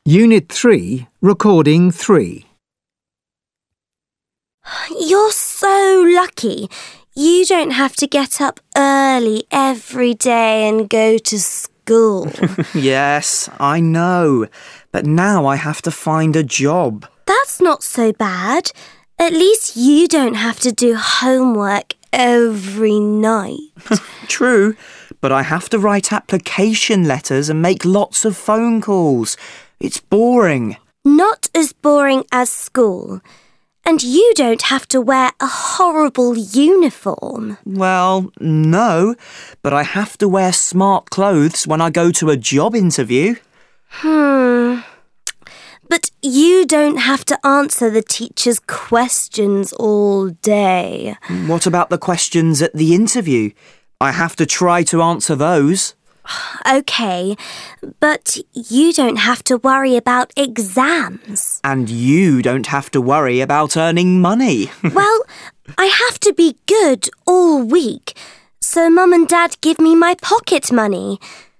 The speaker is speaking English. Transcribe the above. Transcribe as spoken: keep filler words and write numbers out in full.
Unit three, Recording three. You're so lucky. You don't have to get up early every day and go to school. Yes, I know. But now I have to find a job. That's not so bad. At least you don't have to do homework every night. True, but I have to write application letters and make lots of phone calls. It's boring. Not as boring as school. And you don't have to wear a horrible uniform. Well, no, but I have to wear smart clothes when I go to a job interview. Hmm. But you don't have to answer the teacher's questions all day. What about the questions at the interview? I have to try to answer those. OK, but you don't have to worry about exams. And you don't have to worry about earning money. Well, I have to be good all week, so Mum and Dad give me my pocket money.